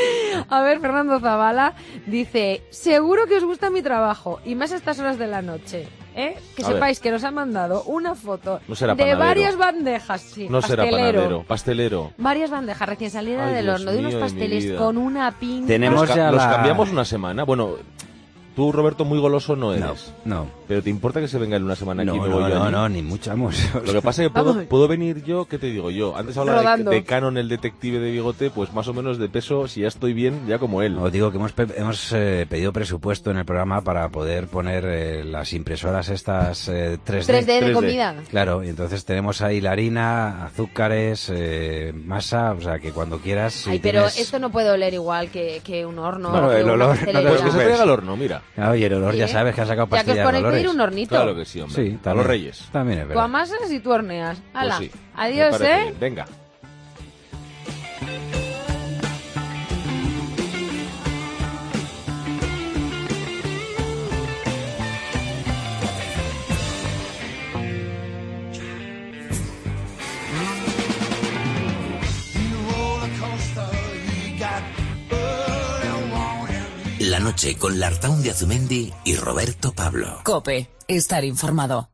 A ver, Fernando Zavala dice, seguro que os gusta mi trabajo, y más a estas horas de la noche. Que sepáis que nos han mandado una foto de varias bandejas. Sí, no será panadero, pastelero. Varias bandejas recién salidas del horno, de unos pasteles con una pinta. Tenemos los cambiamos una semana. Bueno, tú, Roberto, muy goloso no eres. No. ¿Pero te importa que se venga en una semana aquí? No, ni mucho, vamos. Lo que pasa es que puedo venir yo, ¿qué te digo yo? Antes hablaba de Canon, el detective de bigote, pues más o menos de peso, si ya estoy bien, ya como él. Os digo que hemos pedido presupuesto en el programa para poder poner las impresoras estas 3D de comida. Claro, y entonces tenemos ahí la harina, azúcares, masa, o sea que cuando quieras... Si pero esto no puede oler igual que un horno. Bueno, el olor... Pues que se traiga al horno, mira. Oye, el olor, ya sabes que has sacado pastillas de olores. Un hornito. Claro que sí, hombre. Sí, a los Reyes. También es verdad. Tú amasas y tú horneas. ¡Hala! Pues sí, adiós, bien. Venga. noche con Lartaun de Azumendi y Roberto Pablo. COPE. Estar informado.